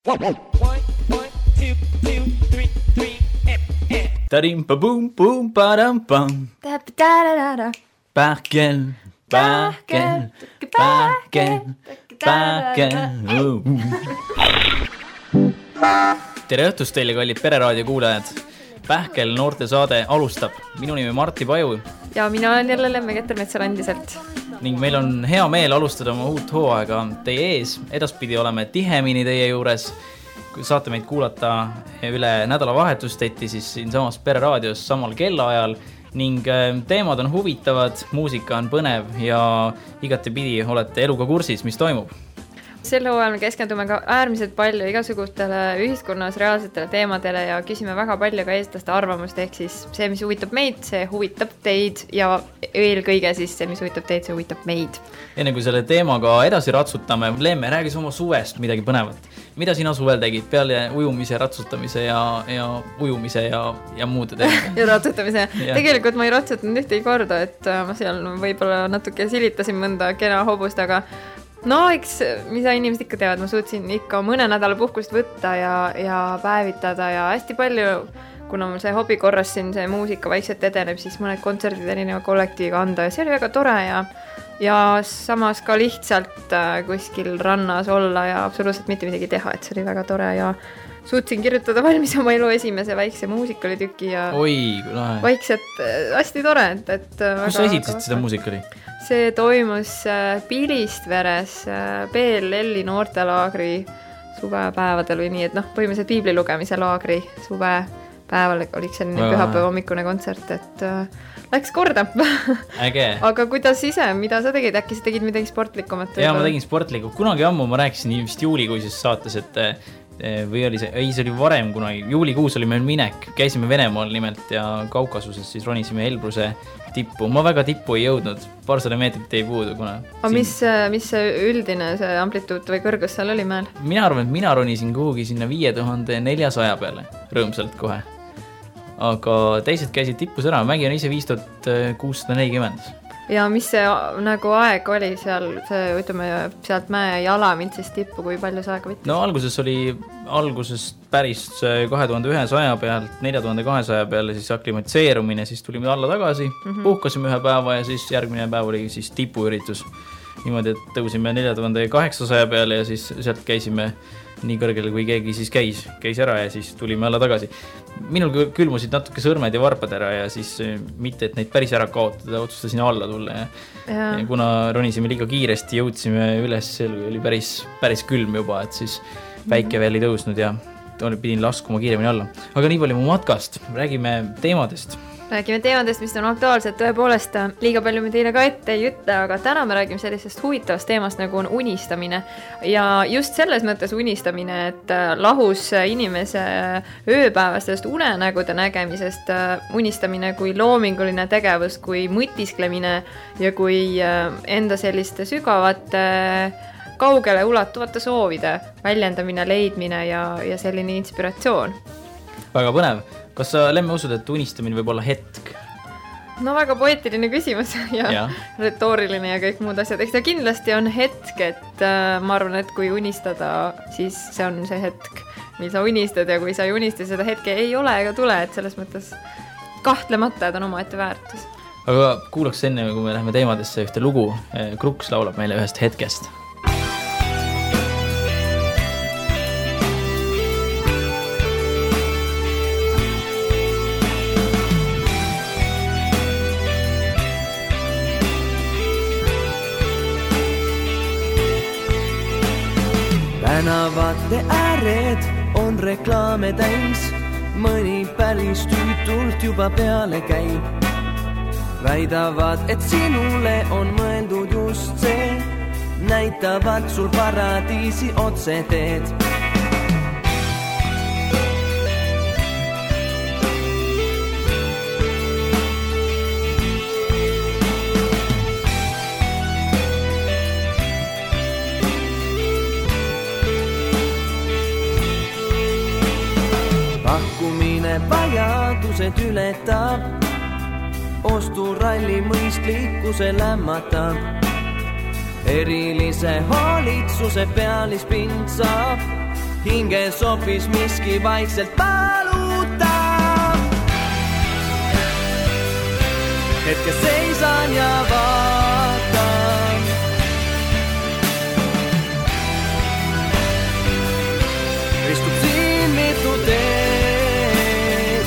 Tadim-pa-boom-boom, padam-pam. Pähkel, pähkel, pähkel, pähkel. Tere õhtust teile, kallid Pereraadio kuulajad. Pähkel noortesaade alustab. Minu nimi Martti Paju. Ja mina olen jälle Lemme-Keter Metsarandiselt. Ning meil on hea meel alustada oma uut hooaega teie ees. Edaspidi oleme tihemini teie juures. Kui saate meid kuulata üle nädalavahetusteti, siis siin samas Pereraadios samal kellaajal. Ning teemad on huvitavad, muusika on põnev ja igatepidi olete eluga kursis, mis toimub. Sel hooajal me keskendume ka äärmiselt palju igasugustele ühiskonnas reaalsetele teemadele ja küsime väga palju ka eestlaste arvamust, ehk siis see, mis huvitab meid, see huvitab teid ja eelkõige siis see, mis huvitab teid, see huvitab meid. Enne kui selle teemaga edasi ratsutame, Lemme, räägis oma suvest midagi põnevat. Mida sina suvel tegid peale ujumise, ratsutamise ja ujumise ja muude teemade? Ja ratsutamise. Tegelikult ma ei ratsutanud ühtegi korda, et ma seal võib-olla natuke silitasin mõnda kena hobust, aga no eks, mida inimesed ikka teavad, ma suutsin ikka mõne nädala puhkust võtta ja päevitada ja hästi palju, kuna mul see hobi korras siin see muusika vaikselt edeneb, siis mõned kontserdid erineva kollektiiviga anda ja see oli väga tore ja samas ka lihtsalt kuskil rannas olla ja absoluutselt mitte midagi teha, et see oli väga tore ja suutsin kirjutada valmis oma elu esimese väikse muusikalitüki ja vaikselt hästi tore. Kus sa esitasid seda muusikali? See toimus Pilistveres PLL-i noortelaagri suvepäevadel või nii, et põhimõtteliselt piibli lugemise laagri suvepäeval oliks selline pühapäeva hommikune kontsert, et läks korda. Äge. Aga kuidas ise, mida sa tegid? Äkki sa tegid midagi sportlikumat? Ja ma tegin sportlikku. Kunagi ammu ma rääkisin vist juulikuises saates, et või oli see oli varem kunagi. Juulikuus oli meil minek. Käisime Venemaal nimelt ja Kaukasuses siis ronisime Elbruse tippu. Ma väga tippu ei jõudnud. Paarsada meetrit ei puudu. Aga mis see üldine see amplituud või kõrgus seal oli mäel? Mina arvan, et mina ronisin kuhugi sinna 5400 peale. Rõõmsalt kohe. Aga teised käisid tippus ära. Mägi on ise 5640. Ja mis see nagu aeg oli seal, ütleme, sealt mäe jala mind siis tippu, kui palju see aega võttis? No alguses päris 2100 pealt 4200 peale siis aklimatseerumine, siis tulime alla tagasi, puhkasime ühe päeva ja siis järgmine päev oli siis tipuüritus. Niimoodi, et tõusime 4800 peale ja siis sealt käisime nii kõrgele, kui keegi siis käis ära ja siis tulime alla tagasi. Minul külmusid natuke sõrmed ja varpad ära ja siis mitte, et neid päris ära kaotada, otsustasin alla tulla ja kuna ronisime liiga kiiresti, jõudsime üles, oli päris külm juba, et siis päike veel ei tõusnud ja pidin laskuma kiiremini alla. Aga nii palju mu matkast, räägime teemadest, mis on aktuaalsed. Tõepoolest, liiga palju me teile ka ette ei ütle, aga täna me räägime sellisest huvitavast teemast, nagu on unistamine. Ja just selles mõttes unistamine, et lahus inimese ööpäevastest unenägude nägemisest unistamine kui loominguline tegevus, kui mõtisklemine ja kui enda selliste sügavate kaugele ulatuvate soovide väljendamine, leidmine ja selline inspiratsioon. Väga põnev. Kas sa, Lemme, usud, et unistamine võib olla hetk? No väga poeetiline küsimus ja retooriline ja kõik muud asjad. Eks ta kindlasti on hetk, et ma arvan, et kui unistada, siis see on see hetk, mil sa unistad ja kui sa ei unista, seda hetke ei ole ega tule, et selles mõttes kahtlemata, et on oma ette väärtus. Aga kuulaks enne, kui me läheme teemadesse ühte lugu. Kruks laulab meile ühest hetkest. Tänavate ääred on reklaame täis, mõni päris tüütult juba peale käib. Väidavad, et sinule on mõeldud just see, näitavad sul paradiisi otse teed. Vajadused ületab, osturalli mõistlikkuse lämmatab. Erilise hoolitsuse pealispind saab hinges hoopis miski vaikselt valutab. Hetke seisan ja vaatan, istub siin mitu teed.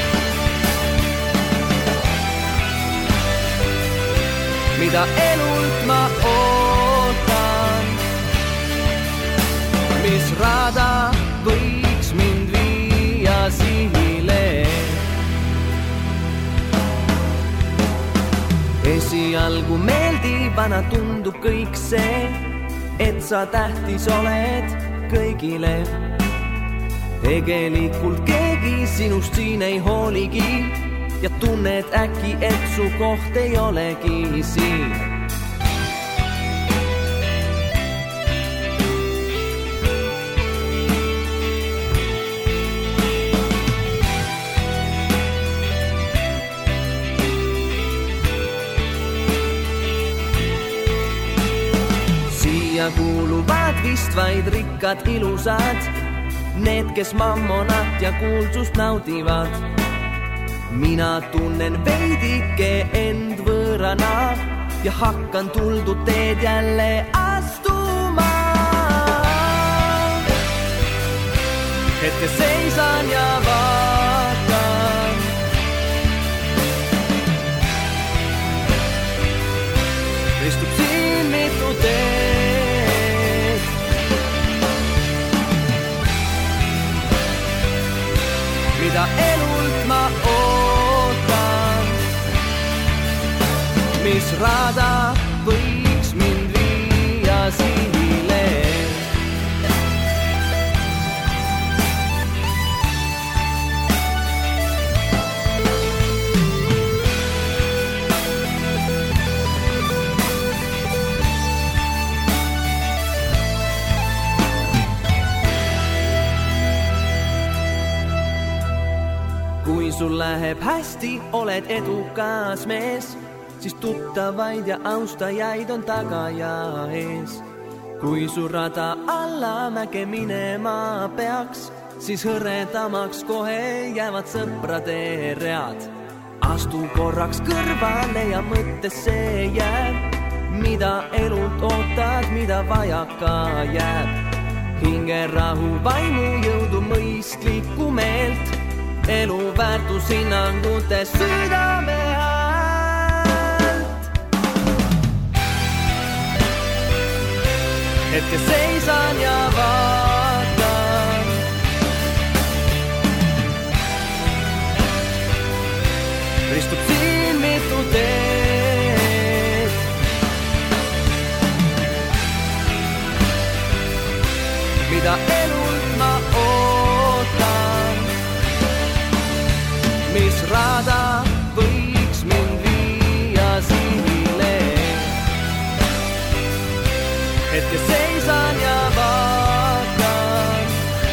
Mida elult ma ootan, mis rada võiks mind viia sihile. Esialgu meeldivana tundub kõik see, et sa tähtis oled kõigile. Tegelikult keegi sinust siin ei hooligi ja tunned äkki, et su koht ei olegi siin. Siia kuuluvad vist vaid rikkad ilusad, need, kes mammonat ja kuulsust naudivad. Mina tunnen veidike end võõrana ja hakkan tuldud teed jälle astuma. Hetke seisan ja vaatan, istub siin mitu teed. Mida elult ma ootan, mis rada võiks mind viia sihile. Kui sul läheb hästi, oled edukas mees, siis tuttavaid ja austajaid on taga ja ees. Kui su rada allamäge minema peaks, siis hõredamaks kohe jäävad sõprade read. Astu korraks kõrvale ja mõttesse jääb, mida elult ootad, mida vajaka jääb. Hingerahu, vaimu jõudu, mõistlikku meelt, elu väärtushinnangute südame häält. Hetke seisan ja vaatan, istub siin mitu teed. Mida elult ma ootan, mis rada võiks mind viia sihile. Hetke seisan ja vaatan,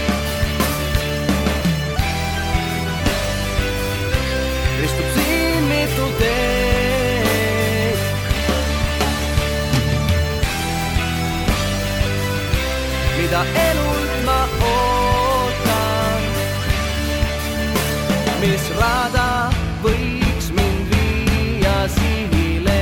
istub siin mitu teed. Mida elult ma ootan, mis rada võiks mind viia sihile.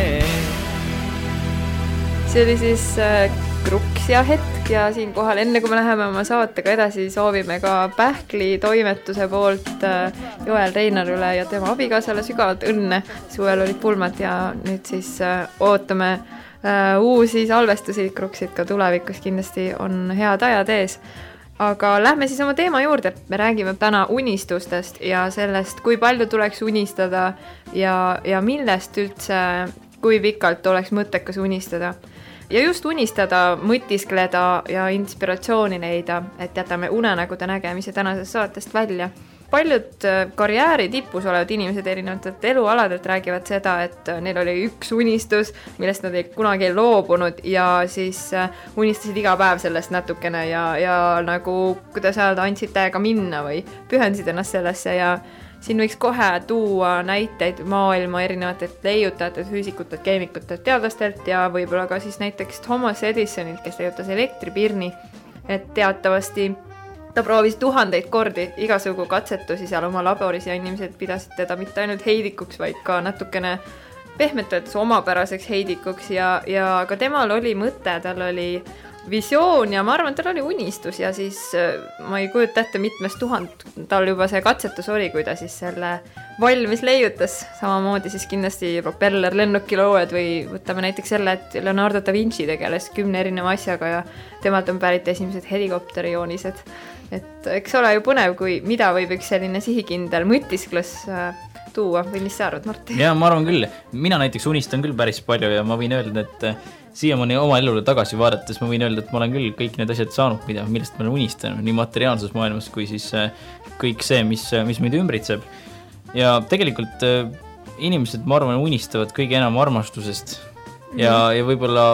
See oli siis Kruks ja hetk ja siinkohal, enne kui me läheme oma saatega edasi, soovime ka Pähkli toimetuse poolt Joel Reinarile ja tema abikaasale sügavalt õnne. Suvel olid pulmad ja nüüd siis ootame uusi salvestusi. Kruksid ka tulevikus kindlasti on head ajad ees. Aga lähme siis oma teema juurde. Me räägime täna unistustest ja sellest, kui palju tuleks unistada ja millest üldse, kui pikalt oleks mõttekas unistada. Ja just unistada, mõtiskleda ja inspiratsiooni leida, et jätame unenägude nägemise tänasest saatest välja. Paljud karjääri tipus olevad inimesed erinevatelt elualadelt räägivad seda, et neil oli üks unistus, millest nad ei kunagi loobunud ja siis unistasid iga päev sellest natukene ja nagu, kuidas öelda, andsid täiega minna või pühendasid ennast sellesse ja siin võiks kohe tuua näiteid maailma erinevatelt leiutajatelt, füüsikutelt, keemikutelt, teadlastelt ja võib-olla ka siis näiteks Thomas Edisonilt, kes leiutas elektripirni, et teatavasti ta proovis 1000 kordi igasugu katsetusi seal oma laboris ja inimesed pidasid teda mitte ainult heidikuks, vaid ka natukene pehmetades omapäraseks heidikuks ja ka temal oli mõte, tal oli visioon ja ma arvan, et tal oli unistus ja siis ma ei kujuta ette mitmes 1000 tal juba see katsetus oli, kui ta siis selle valmis leiutas. Samamoodi siis kindlasti propellerlennukilooed või võtame näiteks selle, et Leonardo da Vinci tegeles 10 erineva asjaga ja temalt on pärit esimesed helikopterijoonised. Et eks ole ju põnev, kui mida võib üks selline sihikindel mõtisklus tuua või mis sa arvad, Martti? Ja ma arvan küll, mina näiteks unistan küll päris palju ja ma võin öelda, et siiamaani oma elule tagasi vaadates ma võin öelda, et ma olen küll kõik need asjad saanud, millest ma olen unistanud, nii materiaalses maailmas kui siis kõik see, mis meid ümbritseb. Ja tegelikult inimesed, ma arvan, unistavad kõige enam armastusest ja võib-olla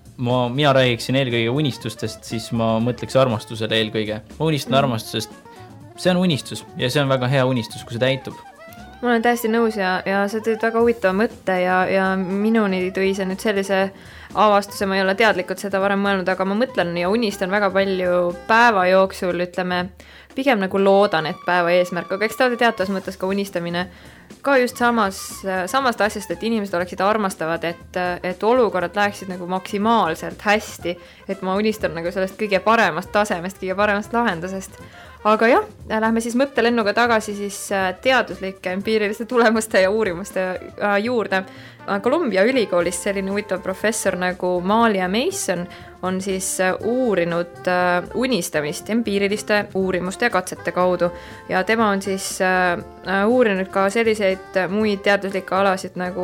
mina räägiksin eelkõige unistustest, siis ma mõtleks armastusele eelkõige. Ma unistan armastusest, see on unistus ja see on väga hea unistus, kui see täitub. Ma olen täiesti nõus ja sa tõid väga huvitava mõtte ja minuni tõi see nüüd sellise avastuse, ma ei ole teadlikult seda varem mõelnud, aga ma mõtlen ja unistan väga palju päeva jooksul, ütleme, pigem nagu loodan, et päeva eesmärk, aga eks ta teatavas mõttes ka unistamine ka just samast asjast, et inimesed oleksid armastavad, et olukorrad läheksid nagu maksimaalselt hästi, et ma unistan nagu sellest kõige paremast tasemest, kõige paremast lahendusest. Aga jah, lähme siis mõttelennuga tagasi siis teaduslike empiiriliste tulemuste ja uurimuste juurde. Columbia ülikoolis selline huvitav professor nagu Malia Mason on siis uurinud unistamist empiiriliste uurimuste ja katsete kaudu ja tema on siis uurinud ka selliseid muid teaduslikke alasid nagu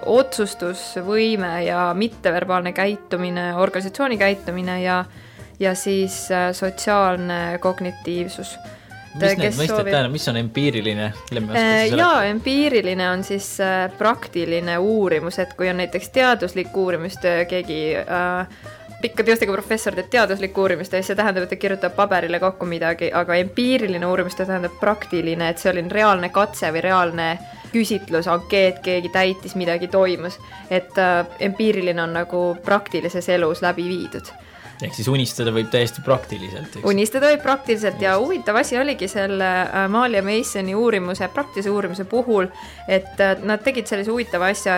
otsustusvõime ja mitteverbaalne käitumine, organisatsiooni käitumine ja siis sotsiaalne kognitiivsus. Mis need mõisted tähendab, mis on empiiriline? Jaa, empiiriline on siis praktiline uurimus, et kui on näiteks teaduslik uurimist, keegi pikka teostega professor teeb teaduslik uurimist ja see tähendab, et ta kirjutab paberile kokku midagi, aga empiiriline uurimist tähendab praktiline, et see oli reaalne katse või reaalne küsitlus, ankeet, keegi täitis, midagi toimus, et empiiriline on nagu praktilises elus läbi viidud. Ehk siis unistada võib täiesti praktiliselt. Eks? Unistada võib praktiliselt ja huvitav asi oligi selle Malia Masoni praktilise uurimuse puhul, et nad tegid sellise huvitava asja,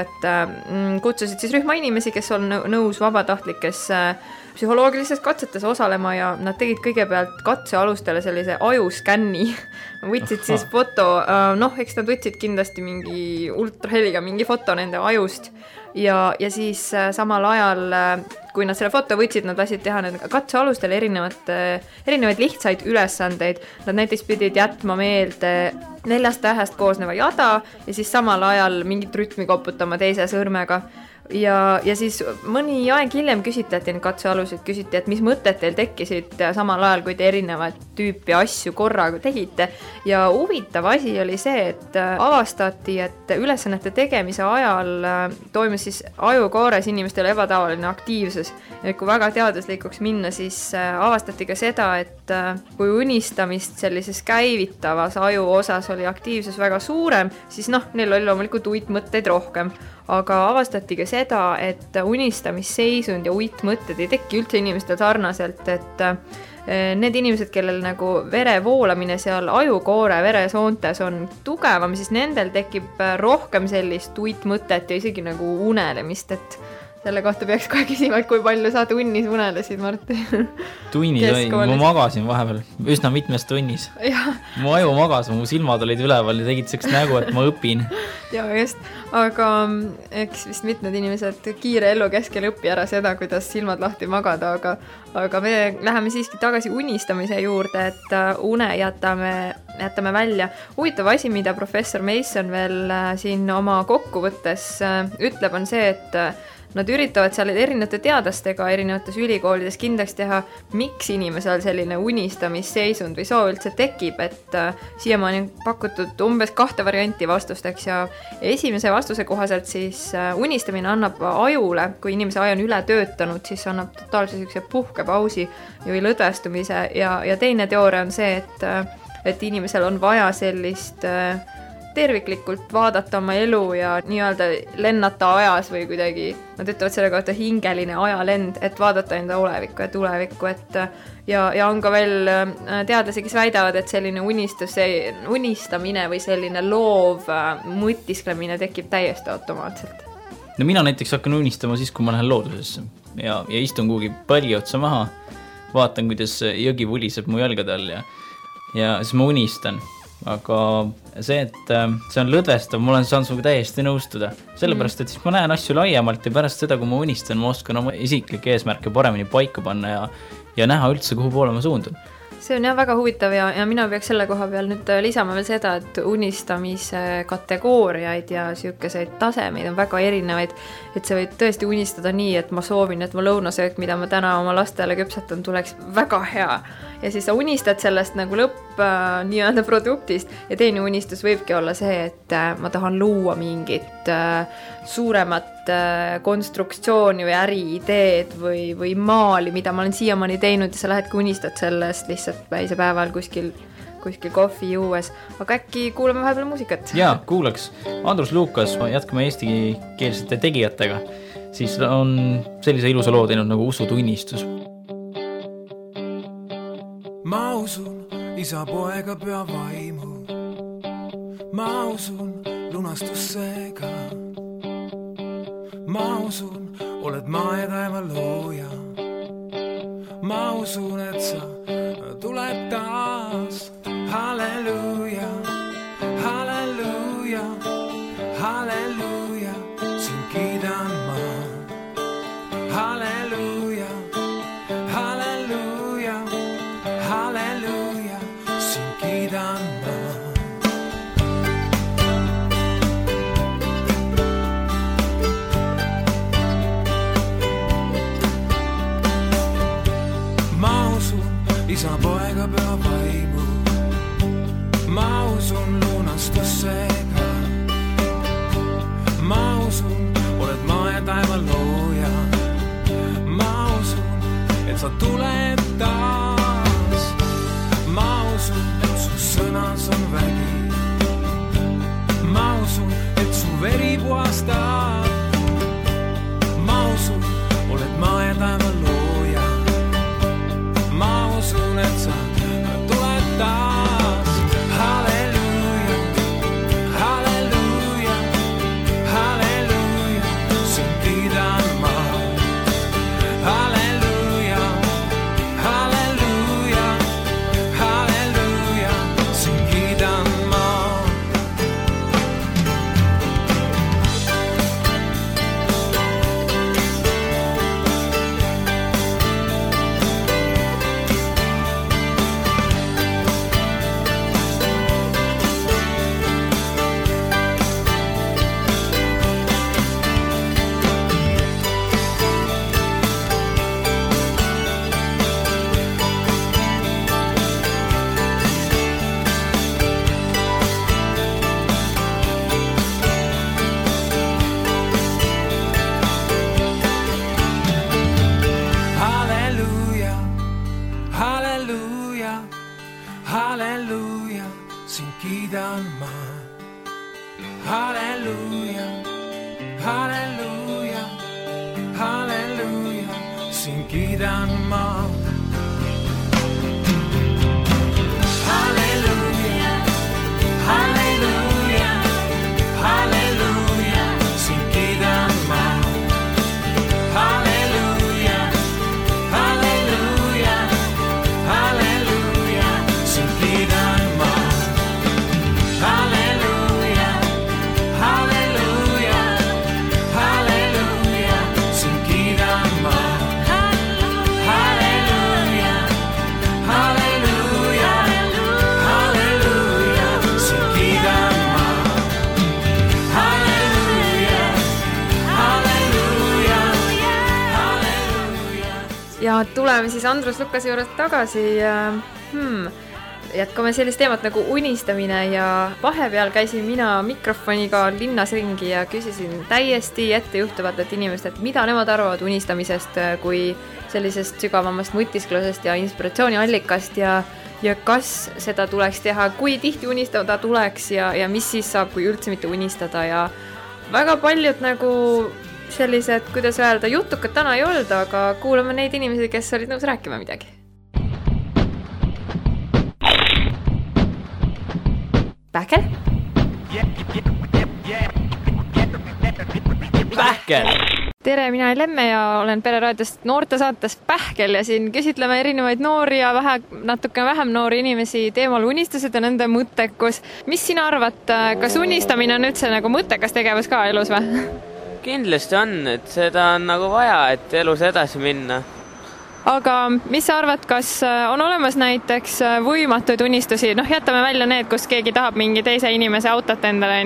et kutsusid siis rühma inimesi, kes on nõus vabatahtlikes psühholoogilistes katsetes osalema ja nad tegid kõigepealt katsealustele sellise ajuskänni. Võtsid siis foto, eks nad võtsid kindlasti mingi ultraheliga mingi foto nende ajust ja siis samal ajal, kui nad selle foto võtsid, nad lasid teha nende katsealustel erinevaid lihtsaid ülesandeid. Nad näiteks pidid jätma meelde 4 tähest koosneva jada ja siis samal ajal mingit rütmi koputama teise sõrmega. Ja siis mõni aeg hiljem küsitleti neid katsealuseid, küsiti, et mis mõtted teil tekkisid samal ajal, kui te erinevat tüüpi asju korraga tegite. Ja huvitav asi oli see, et avastati, et ülesannete tegemise ajal toimus siis ajukoores inimestel ebatavaline aktiivsus. Ja kui väga teaduslikuks minna, siis avastati ka seda, et kui unistamist sellises käivitavas aju osas oli aktiivsus väga suurem, siis neil oli loomulikult uitmõtteid rohkem. Aga avastati ka seda, et unistamisseisund ja uitmõtted ei teki üldse inimestel sarnaselt, et need inimesed, kellel nagu vere voolamine seal ajukoore veresoontes on tugevam, siis nendel tekib rohkem sellist uitmõtet ja isegi nagu unelemist, et selle kohta peaks kohe küsima, et kui palju sa tunnis unelesid, Martti? Tunnis, ma magasin vahepeal, üsna mitmes tunnis. Mu aju magas, mu silmad olid üleval ja tegid selleks nägu, et ma õpin. Ja just, aga eks vist mitmed inimesed kiire elu keskel õppi ära seda, kuidas silmad lahti magada, aga me läheme siiski tagasi unistamise juurde, et une jätame välja. Huvitav asi, mida professor Mason veel siin oma kokkuvõttes ütleb, on see, et nad üritavad seal erinevate teadlastega erinevates ülikoolides kindlaks teha, miks inimesel selline unistamisseisund või soov üldse tekib, et siiamaani on pakutud umbes 2 varianti vastusteks ja esimese vastuse kohaselt siis unistamine annab ajule, kui inimese aju on üle töötanud, siis annab totaalse puhkepausi või lõdvestumise ja teine teooria on see, et inimesel on vaja sellist terviklikult vaadata oma elu ja nii-öelda lennata ajas või kuidagi, nad ütlevad selle kohta hingeline ajalend, et vaadata enda olevikku ja tulevikku, et ja on ka veel teadlasi, kes väidavad, et selline unistamine või selline loov mõtisklemine tekib täiesti automaatselt. No mina näiteks hakkan unistama siis, kui ma lähen loodusesse ja istun kuhugi palli otsa maha, vaatan, kuidas jõgi vuliseb mu jalgade all ja siis ma unistan. Aga see, et see on lõdvestav, ma olen saanud sinuga täiesti nõustuda. Sellepärast, et siis ma näen asju laiemalt ja pärast seda, kui ma unistan, ma oskan oma isiklikke eesmärke paremini paika panna ja näha üldse, kuhu poole ma suundun. See on väga huvitav ja mina peaks selle koha peal nüüd lisama veel seda, et unistamise kategooriaid ja selliseid tasemeid on väga erinevaid, et sa võid tõesti unistada nii, et ma soovin, et mu lõunasöök, mida ma täna oma lastele küpsetan, tuleks väga hea. Ja siis sa unistad sellest nagu nii-öelda produktist ja teine unistus võibki olla see, et ma tahan luua mingit suuremat konstruktsiooni või äriideed või maali, mida ma olen siiamaani teinud ja sa lähedki unistad sellest lihtsalt päise päeval kuskil kohvi juues. Aga äkki kuulame vahepeal muusikat? Jaa, kuulaks. Andrus Lukas, jätkame eestikeelsete tegijatega. Siis on sellise ilusa loo teinud nagu Usutunnistus. Ma usun isa, poega, püha vaimu. Ma usun lunastussega. Ma usun, oled maa ja taeva looja. Ma usun, et sa tuled taas. Halleluuja, halleluuja, halleluuja, sind kiidan ma. Halleluuja, halleluuja, halleluuja, sind kiidan ma. Isa, poega, püha vaimu. Ma usun lunastussega. Ma usun, oled maa ja taeva looja. Ma usun, et sa tuled taas. Ma usun, et su sõnas on vägi. Ma usun, et su veri puhastab. Ma usun, oled maa ja taeva looja. Ma usun, et sa tuled taas. Halleluuja, halleluuja, halleluuja, sind kiidan ma. Halleluuja, halleluuja, halleluuja, sind kiidan ma. Ja tuleme siis Andrus Lukase juures tagasi. Jätkame sellist teemat nagu unistamine ja vahepeal käisin mina mikrofoniga linnas ringi ja küsisin täiesti ettejuhtuvatelt inimestelt, mida nemad arvavad unistamisest kui sellisest sügavamast mõtisklusest ja inspiratsiooniallikast ja ja kas seda tuleks teha, kui tihti unistada tuleks ja mis siis saab, kui üldse mitte unistada ja väga paljud nagu sellised, kuidas öelda, jutukad täna ei olnud, aga kuulame neid inimesi, kes olid nõus rääkima midagi. Pähkel? Pähkel! Tere, mina olen Lemme ja olen Pereraadiost noortesaates Pähkel ja siin küsitleme erinevaid noori ja natuke vähem noori inimesi teemal unistused ja nende mõttekus. Mis sina arvad, kas unistamine on üldse nagu mõttekas tegevus ka elus või? Kindlasti on, et seda on nagu vaja, et elus edasi minna. Aga mis sa arvad, kas on olemas näiteks võimatuid unistusi? Jätame välja need, kus keegi tahab mingi teise inimese autot endale,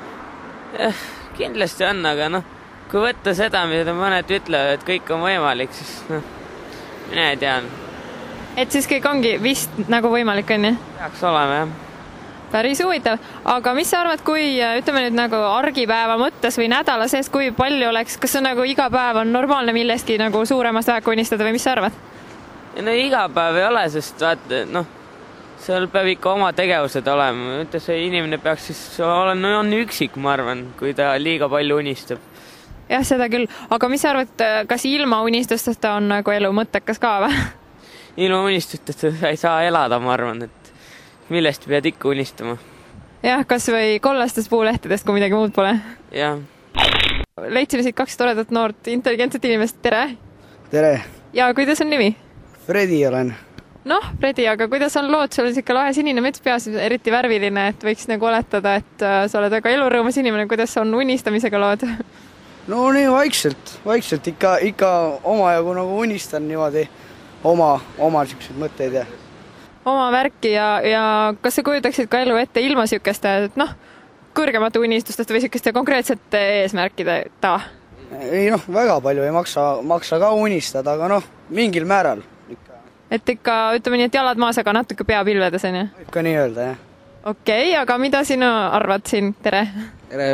on? Kindlasti on, aga kui võtta seda, mida mõned ütlevad, et kõik on võimalik, siis mina ei tea. Et siis kõik ongi vist nagu võimalik, on ju? Peaks olema, jah. Päris huvitav. Aga mis sa arvad, kui ütleme nüüd nagu argipäeva mõttes või nädala sees, kui palju oleks, kas on nagu iga päev on normaalne millestki nagu suuremast väheka unistada või mis sa arvad? Iga päev ei ole, sest vaata, seal peab ikka oma tegevused olema. See inimene peaks siis on üksik, ma arvan, kui ta liiga palju unistab. Jah, seda küll. Aga mis sa arvad, kas ilma unistusteta on nagu elu mõttekas ka või? Ilma unistusteta ei saa elada, ma arvan, et millest pead ikka unistama. Jah, kas või kollastest puulehtedest, kui midagi muud pole. Jah. Leidsin siit 2 toredat noort intelligentset inimest. Tere! Tere! Ja kuidas on nimi? Fredi olen. Fredi, aga kuidas on lood? Sul on siuke lahe sinine mets peas, eriti värviline, et võiks nagu oletada, et sa oled väga elurõõmus inimene. Kuidas on unistamisega lood? No nii vaikselt ikka omajagu nagu unistan niimoodi oma siukseid mõtteid ja oma värki ja kas sa kujutaksid ka elu ette ilma siukeste, kõrgemate unistustest või siukeste konkreetsete eesmärkide taha? Ei väga palju ei maksa ka unistada, aga mingil määral ikka. Et ikka, ütleme nii, et jalad maas, aga natuke pea pilvedes, on ju? Ikka nii öelda, jah. Okei, aga mida sina arvad siin? Tere! Tere!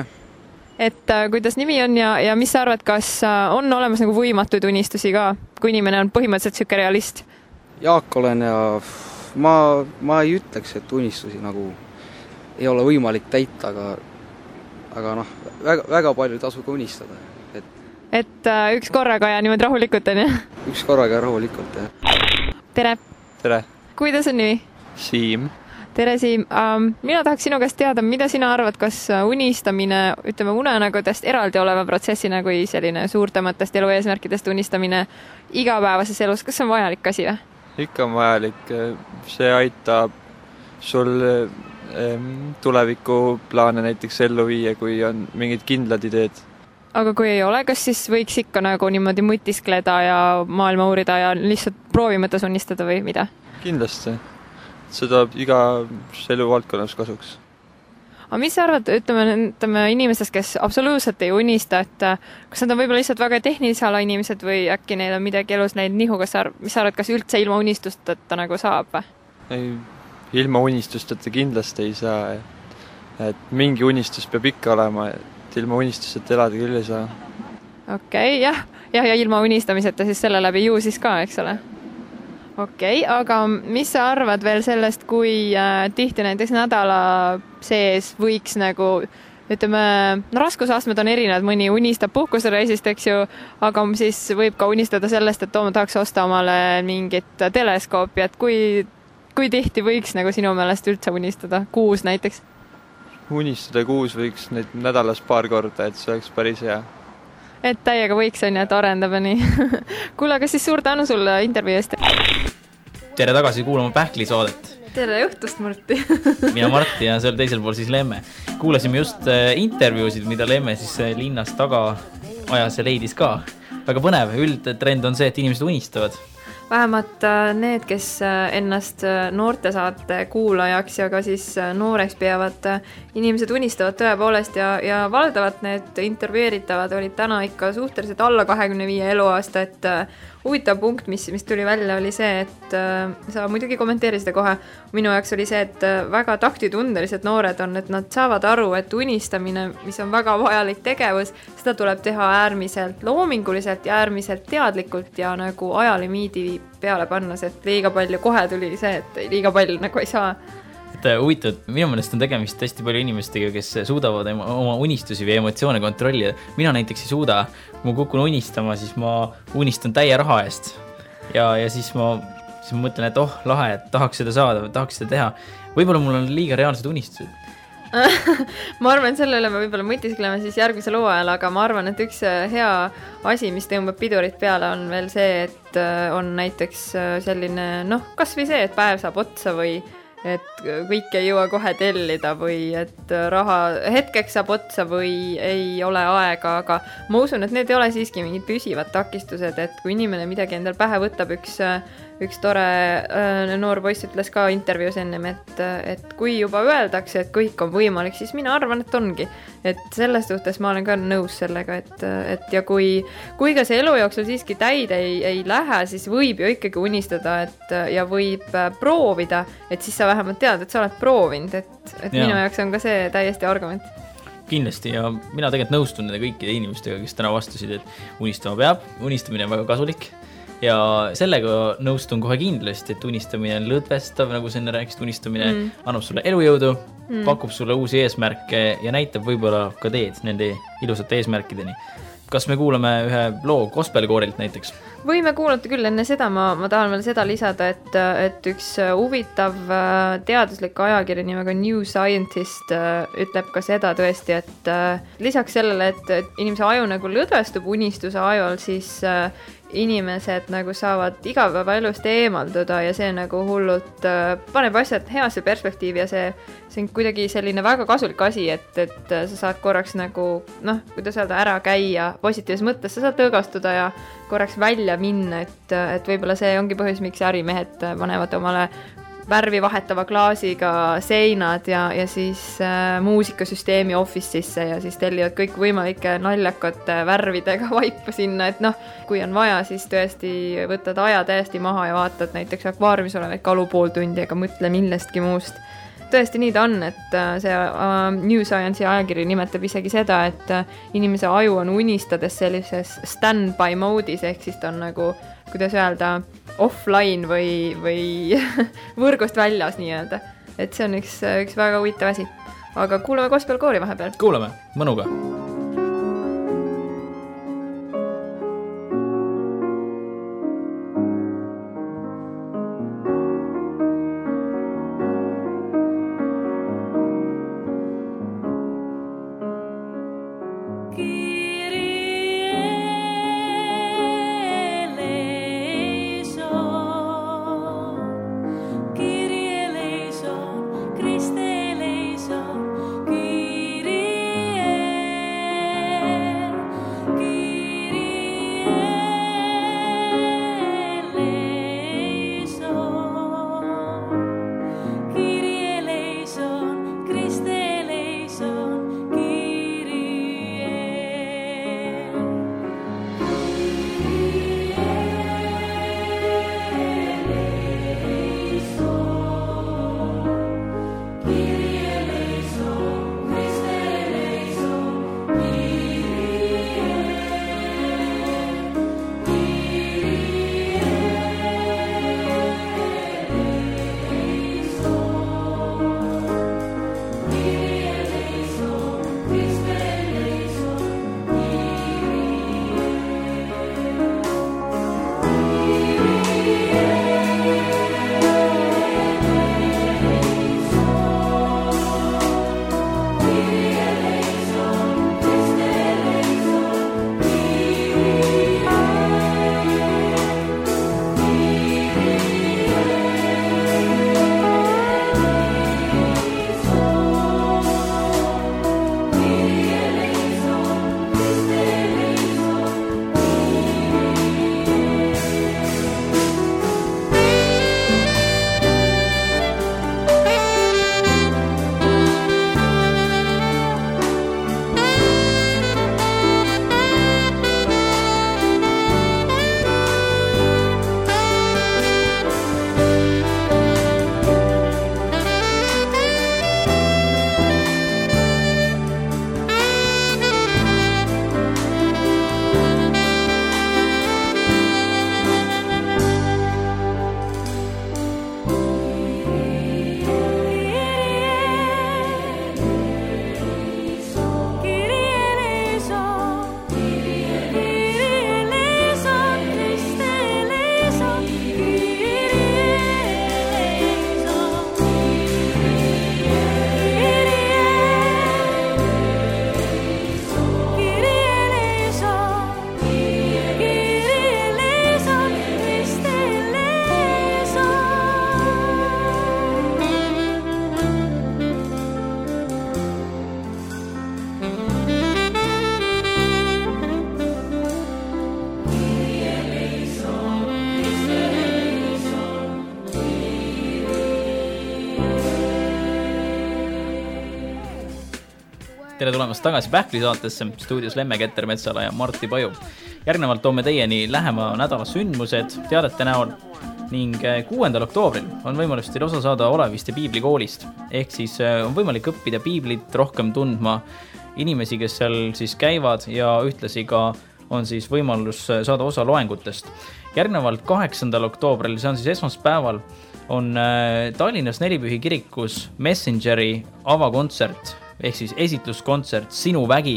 Et kuidas nimi on ja mis sa arvad, kas on olemas nagu võimatuid unistusi ka, kui inimene on põhimõtteliselt siuke realist? Jaak olen ja ma ei ütleks, et unistusi nagu ei ole võimalik täita, aga väga palju tasu ka unistada. Et üks korraga ja niimoodi rahulikult, on ju? Üks korraga ja rahulikult, jah. Tere! Tere! Kuidas on nimi? Siim. Tere, Siim! Mina tahaks sinu käest teada, mida sina arvad, kas unistamine, ütleme unenägudest eraldi oleva protsessina kui selline suurtematest elu eesmärkidest unistamine igapäevases elus, kas on vajalik asi või? Ikka on vajalik. See aitab sul tulevikuplaane näiteks ellu viia, kui on mingid kindlad ideed. Aga kui ei ole, kas siis võiks ikka nagu niimoodi mõtiskleda ja maailma uurida ja lihtsalt proovi mõttes unistada või mida? Kindlasti. See tuleb iga elu valdkonnas kasuks. Aga mis sa arvad, ütleme inimestest, kes absoluutselt ei unista, et kas nad on võib-olla lihtsalt väga tehnilise ala inimesed või äkki neil on midagi elus neid nihu, mis sa arvad, kas üldse ilma unistusteta nagu saab või? Ei, ilma unistusteta kindlasti ei saa. Et mingi unistus peab ikka olema, et ilma unistuseta elada küll ei saa. Okei, jah, ja ilma unistamiseta siis selle läbi ju siis ka, eks ole? Okei, aga mis sa arvad veel sellest, kui tihti näiteks nädala sees võiks nagu, ütleme, raskusastmed on erinevad, mõni unistab puhkusereisist, eks ju, aga siis võib ka unistada sellest, et tahaks osta omale mingit teleskoopi, et kui tihti võiks nagu sinu meelest üldse unistada, kuus näiteks? Unistada kuus võiks neid nädalas paar korda, et see oleks päris hea. Et täiega võiks, on ju, et arendab ja nii. Kuule, aga siis suur tänu sulle intervjuu eest. Tere tagasi kuulama Pähkli saadet. Tere õhtust, Marti. Mina Marti ja seal teisel pool siis Lemme. Kuulasime just intervjuusid, mida Lemme siis linnas taga ajas ja leidis ka. Väga põnev. Üldtrend on see, et inimesed unistavad. Vähemalt need, kes ennast noortesaate kuulajaks ja ka siis nooreks peavad inimesed unistavad tõepoolest ja valdavalt need intervjueeritavad olid täna ikka suhteliselt alla 25 eluaasta, et huvitav punkt, mis tuli välja, oli see, et sa muidugi kommenteeri seda kohe, minu jaoks oli see, et väga taktitundelised noored on, et nad saavad aru, et unistamine, mis on väga vajalik tegevus, seda tuleb teha äärmiselt loominguliselt ja äärmiselt teadlikult ja nagu ajalimiidi peale pannas, et liiga palju, kohe tuli see, et liiga palju nagu ei saa. Et huvitav, minu meelest on tegemist hästi palju inimestega, kes suudavad oma unistusi või emotsioone kontrollida. Mina näiteks ei suuda, kui ma kukun unistama, siis ma unistan täie raha eest. Ja siis ma mõtlen, et lahe, et tahaks seda saada, tahaks seda teha. Võib-olla mul on liiga reaalsed unistused. Ma arvan, et selle üle me võib-olla mõtiskleme siis järgmise loo ajal, aga ma arvan, et üks hea asi, mis tõmbab pidurit peale, on veel see, et on näiteks selline, kas või see, et päev saab otsa või et kõik ei jõua kohe tellida või et raha hetkeks saab otsa või ei ole aega, aga ma usun, et need ei ole siiski mingid püsivad takistused, et kui inimene midagi endal pähe võtab, üks tore noor poiss ütles ka intervjuus ennem, et kui juba öeldakse, et kõik on võimalik, siis mina arvan, et ongi. Et selles suhtes ma olen ka nõus sellega, et ja kui ka see elu jooksul siiski täid ei lähe, siis võib ju ikkagi unistada ja võib proovida, et siis sa vähemalt tead, et sa oled proovinud, et minu jaoks on ka see täiesti argument. Kindlasti ja mina tegelikult nõustun nende kõikide inimestega, kes täna vastasid, et unistama peab, unistamine on väga kasulik. Ja sellega nõustun kohe kindlasti, et unistamine on lõdvestav, nagu sa enne rääkisid, unistamine annab sulle elujõudu, pakub sulle uusi eesmärke ja näitab võib-olla ka teed nende ilusate eesmärkideni. Kas me kuulame ühe loo gospelkoorilt näiteks? Võime kuulata küll, enne seda ma tahan veel seda lisada, et üks huvitav teaduslik ajakiri nimega New Scientist ütleb ka seda tõesti, et lisaks sellele, et inimese aju nagu lõdvestub unistuse ajal, siis inimesed nagu saavad igapäevaelust eemalduda ja see nagu hullult paneb asjad heasse perspektiivi ja see on kuidagi selline väga kasulik asi, et sa saad korraks nagu, kuidas öelda, ära käia positiivses mõttes, sa saad tõgastuda ja korraks välja minna, et võib-olla see ongi põhjus, miks ärimehed panevad omale värvi vahetava klaasiga seinad ja siis muusikasüsteemi office'isse ja siis tellivad kõik võimalike naljakate värvidega vaipa sinna, et kui on vaja, siis tõesti võtad aja täiesti maha ja vaatad näiteks akvaariumis olevaid kalu pool tundi ega mõtle millestki muust. Tõesti nii ta on, et see New Science'i ajakiri nimetab isegi seda, et inimese aju on unistades sellises stand-by mode'is, ehk siis ta on nagu, kuidas öelda, offline või võrgust väljas nii-öelda. Et see on üks väga huvitav asi. Aga kuulame gospelkoori vahepeal. Kuulame, mõnuga. Yeah. Tere tulemast tagasi Pähkli saatesse, stuudios Lemme Keter-Metsala ja Martti Paju. Järgnevalt toome teieni lähema nädala sündmused teadete näol ning 6. oktoobril on võimalus teil osa saada Oleviste piiblikoolist. Ehk siis on võimalik õppida piiblit rohkem tundma inimesi, kes seal siis käivad ja ühtlasi ka on siis võimalus saada osa loengutest. Järgnevalt 8. oktoobril, see on siis esmaspäeval, on Tallinnas Nelipühi kirikus Messengeri avakontsert ehk siis esitluskontsert Sinu vägi.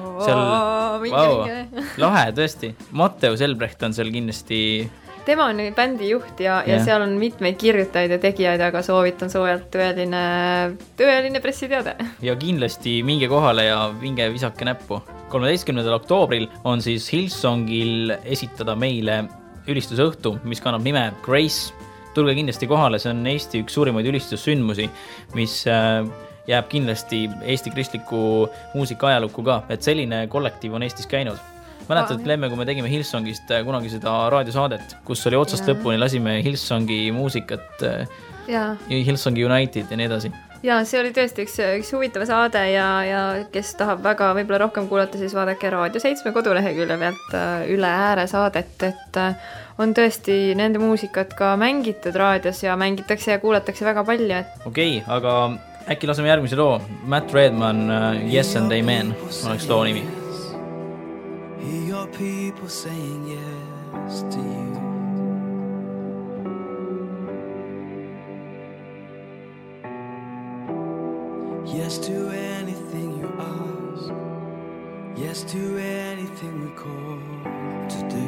Lahe, tõesti. Matteus Elbrecht on seal kindlasti. Tema on bändi juht ja seal on mitmeid kirjutajaid ja tegijaid, aga soovitan soojalt tõeline pressiteade. Ja kindlasti minge kohale ja vinge visake näppu. 13. oktoobril on siis Hillsongil esitada meile ülistusõhtu, mis kannab nime Grace. Tulge kindlasti kohale, see on Eesti üks suurimaid ülistussündmusi, mis jääb kindlasti Eesti kristliku muusika ajalukku ka, et selline kollektiiv on Eestis käinud. Mäletad, Lemme, kui me tegime Hillsongist kunagi seda raadiosaadet, kus oli otsast lõpuni, lasime Hillsongi muusikat, Hillsongi United ja nii edasi. Ja see oli tõesti üks huvitav saade ja kes tahab väga võib-olla rohkem kuulata, siis vaadake Raadio 7 kodulehekülje pealt Üle ääre saadet, et on tõesti nende muusikat ka mängitud raadios ja mängitakse ja kuulatakse väga palju. Okei, aga äkki laseme järgmise loo. Matt Redman, Yes and Amen oleks loo nimi. Hear your people saying yes to you. Yes to anything you ask. Yes to anything we call to do.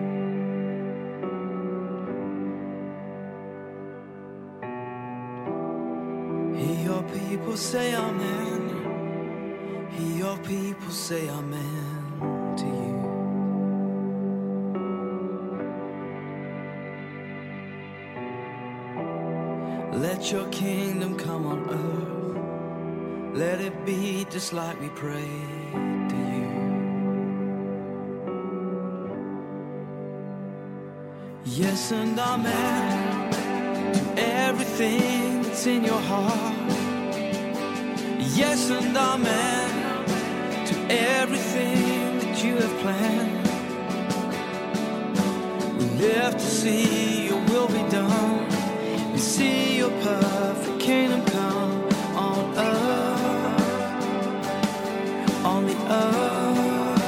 Hear your people say amen. Hear your people say amen to you. Let your kingdom come on earth. Let it be just like we pray to you. Yes and amen to everything that's in your heart. Yes and amen to everything that you have planned. We live to see your will be done and see your perfect kingdom come on earth, on the earth.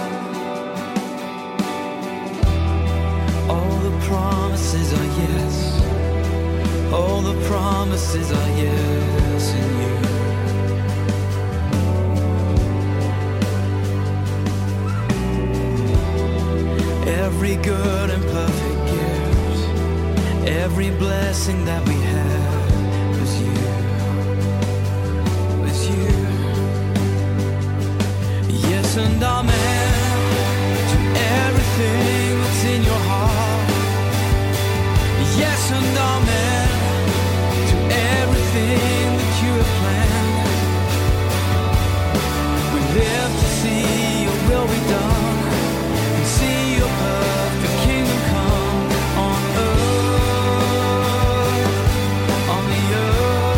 All the promises are yes. All the promises are yes in you. Every good and perfect gift, every blessing that we have was you, was you. Yes and amen to everything that's in your heart. Yes and amen to everything that you have planned. We live to see your will be done and see your perfect kingdom come on earth, on the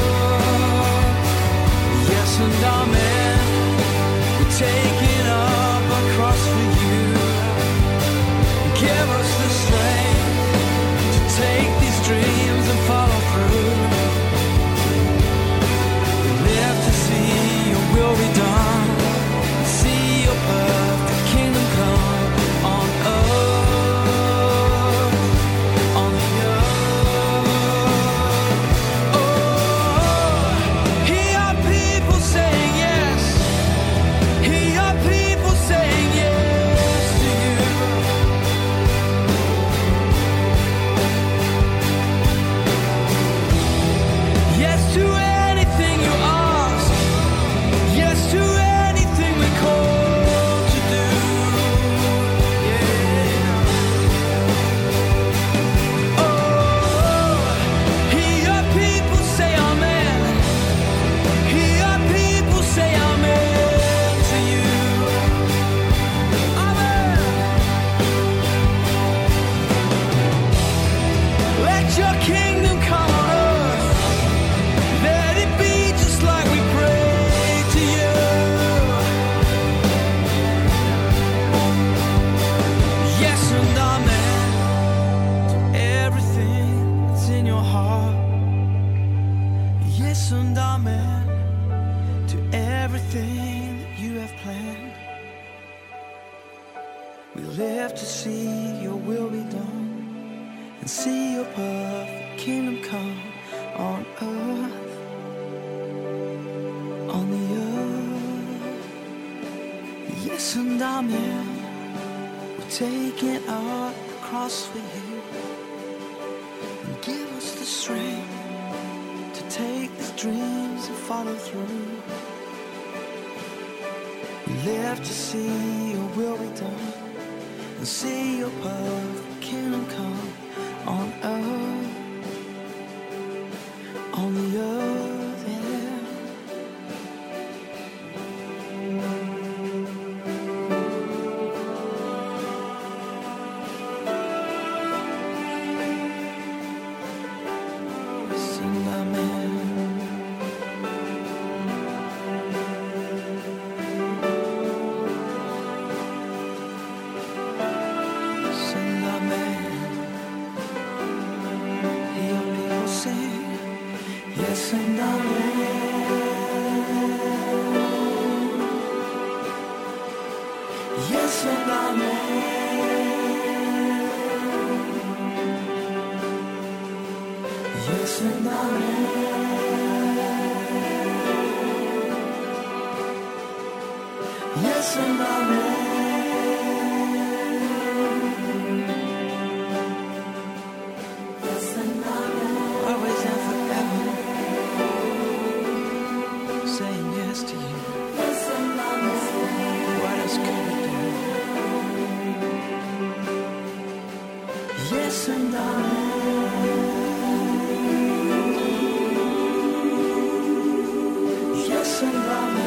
earth. Yes and amen, we're taking up amen to everything that you have planned. We live to see your will be done and see your perfect kingdom come on earth, on the earth. Yes and amen. We're taking our cross for you and give us the strength to take these dreams and follow through. We live to see your will be done and see your perfect kingdom come on earth, on the earth, yeah. Sing amen. Yes and amen. Yes and amen. Yes and amen. Yes and amen. Yes and amen. Always and forever. Saying yes to you. Yes and amen. What else could we do? Yes and amen. Yes and amen.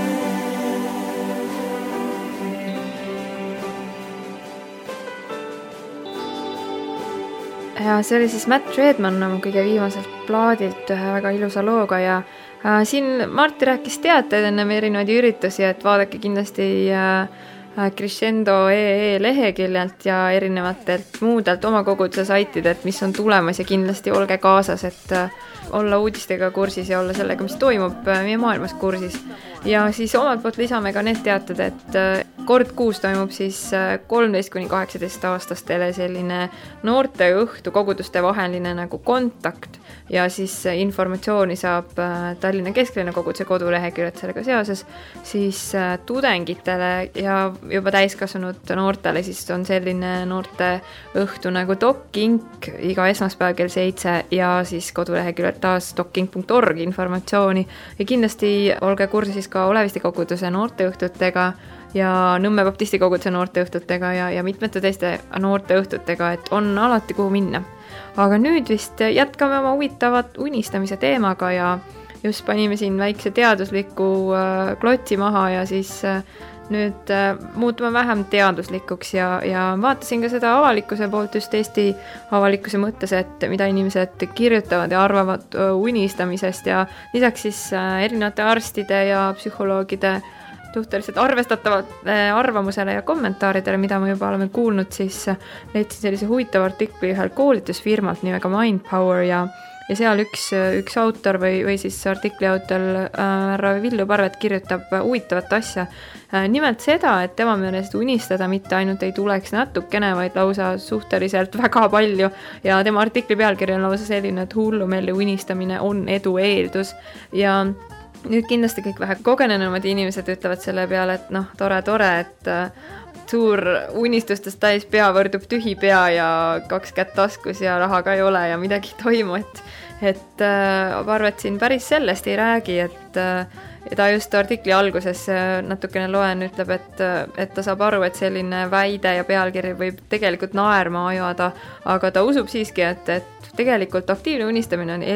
Ja see oli siis Matt Redman oma kõige viimaselt plaadilt ühe väga ilusa looga ja siin Martti rääkis teateid ennem erinevaid üritusi, et vaadake kindlasti Crescendo.ee leheküljelt ja erinevatelt muudelt oma koguduse saitidelt, mis on tulemas ja kindlasti olge kaasas, et olla uudistega kursis ja olla sellega, mis toimub meie maailmas kursis. Ja siis omalt poolt lisame ka need teated, et kord kuus toimub siis 13–18 aastastele selline noorte õhtu koguduste vaheline nagu kontakt ja siis informatsiooni saab Tallinna Kesklinna koguduse koduleheküljelt sellega seoses, siis tudengitele ja juba täiskasvanud noortele siis on selline noorte õhtu nagu Doc.Inc iga esmaspäev kell 7 ja siis koduleheküljelt taas doc.org informatsiooni ja kindlasti olge kursis ka Oleviste koguduse noorteõhtutega ja Nõmme Baptisti koguduse noorteõhtutega ja mitmete teiste noorteõhtutega, et on alati kuhu minna. Aga nüüd vist jätkame oma huvitavat unistamise teemaga ja just panime siin väikse teadusliku klotsi maha ja siis nüüd muutume vähem teaduslikuks ja vaatasin ka seda avalikkuse poolt just Eesti avalikkuse mõttes, et mida inimesed kirjutavad ja arvavad unistamisest ja lisaks siis erinevate arstide ja psühholoogide suhteliselt arvestatavad arvamusele ja kommentaaridele, mida me juba oleme kuulnud, siis leidsin sellise huvitava artikli ühel koolitusfirmalt nimega Mindpower ja seal üks autor või siis artikli autor härra Villu Parvet kirjutab huvitavat asja. Nimelt seda, et tema meelest unistada mitte ainult ei tuleks natukene, vaid lausa suhteliselt väga palju ja tema artikli pealkiri on lausa selline, et hullumeelne unistamine on edu eeldus ja nüüd kindlasti kõik vähe kogenenumad inimesed ütlevad selle peale, et noh, tore, et suur unistustest täis pea võrdub tühi pea ja 2 kätt taskus ja raha ka ei ole ja midagi ei toimu, et Parvet siin päris sellest ei räägi, et ta just artikli alguses natukene loen, ütleb, et ta saab aru, et selline väide ja pealkiri võib tegelikult naerma ajada, aga ta usub siiski, et tegelikult aktiivne unistamine on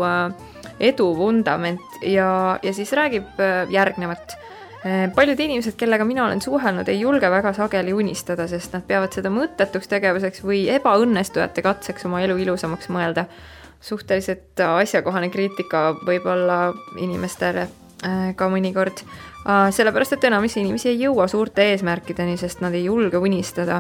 edu vundament ja siis räägib järgnevat. Paljud inimesed, kellega mina olen suhelnud, ei julge väga sageli unistada, sest nad peavad seda mõttetuks tegevuseks või ebaõnnestujate katseks oma elu ilusamaks mõelda. Suhteliselt asjakohane kriitika võib olla inimestele ka mõnikord. Sellepärast, et enamus inimesi ei jõua suurte eesmärkideni, sest nad ei julge unistada.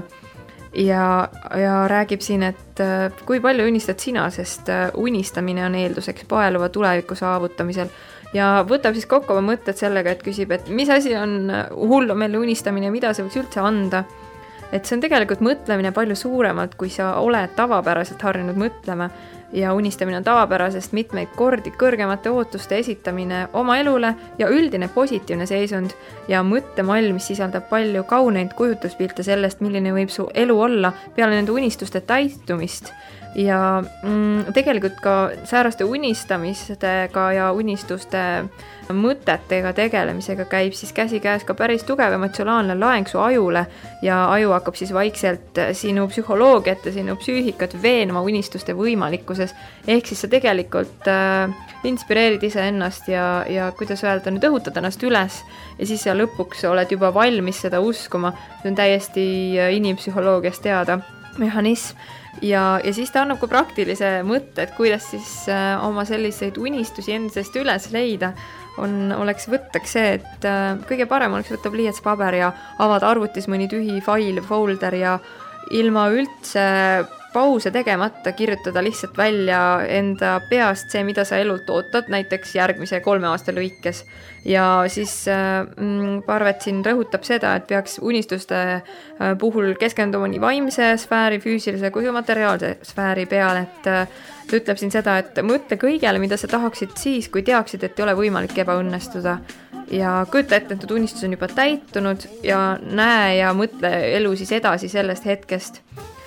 Ja räägib siin, et kui palju unistad sina, sest unistamine on eelduseks paeluva tuleviku saavutamisel ja võtab siis kokku oma mõtted sellega, et küsib, et mis asi on hullumeelne unistamine ja mida see võiks üldse anda. Et see on tegelikult mõtlemine palju suuremalt, kui sa oled tavapäraselt harjunud mõtlema ja unistamine on tavapärasest mitmeid kordi kõrgemate ootuste esitamine oma elule ja üldine positiivne seisund ja mõttemall, mis sisaldab palju kauneid kujutluspilte sellest, milline võib su elu olla peale nende unistuste täitumist. Ja tegelikult ka sääraste unistamistega ja unistuste mõtetega tegelemisega käib siis käsikäes ka päris tugev emotsionaalne laeng su ajule ja aju hakkab siis vaikselt sinu psühholoogiat ja sinu psüühikat veenma unistuste võimalikkuses. Ehk siis sa tegelikult inspireerid iseennast ja kuidas öelda, nüüd õhutad ennast üles ja siis sa lõpuks oled juba valmis seda uskuma. See on täiesti inimpsühholoogiast teada mehhanism. Ja siis ta annab ka praktilise mõtte, et kuidas siis oma selliseid unistusi endast üles leida, oleks võttaks see, et kõige parem oleks võtta pliiats paber ja avada arvutis mõni tühi fail, folder ja ilma üldse pause tegemata kirjutada lihtsalt välja enda peast see, mida sa elult ootad, näiteks järgmise 3 aasta lõikes. Ja siis Parvet siin rõhutab seda, et peaks unistuste puhul keskenduma nii vaimse sfääri, füüsilise kui materiaalse sfääri peale, et ta ütleb siin seda, et mõtle kõigele, mida sa tahaksid siis, kui teaksid, et ei ole võimalik ebaõnnestuda. Ja kujuta ette, et unistus on juba täitunud ja näe ja mõtle elu siis edasi sellest hetkest.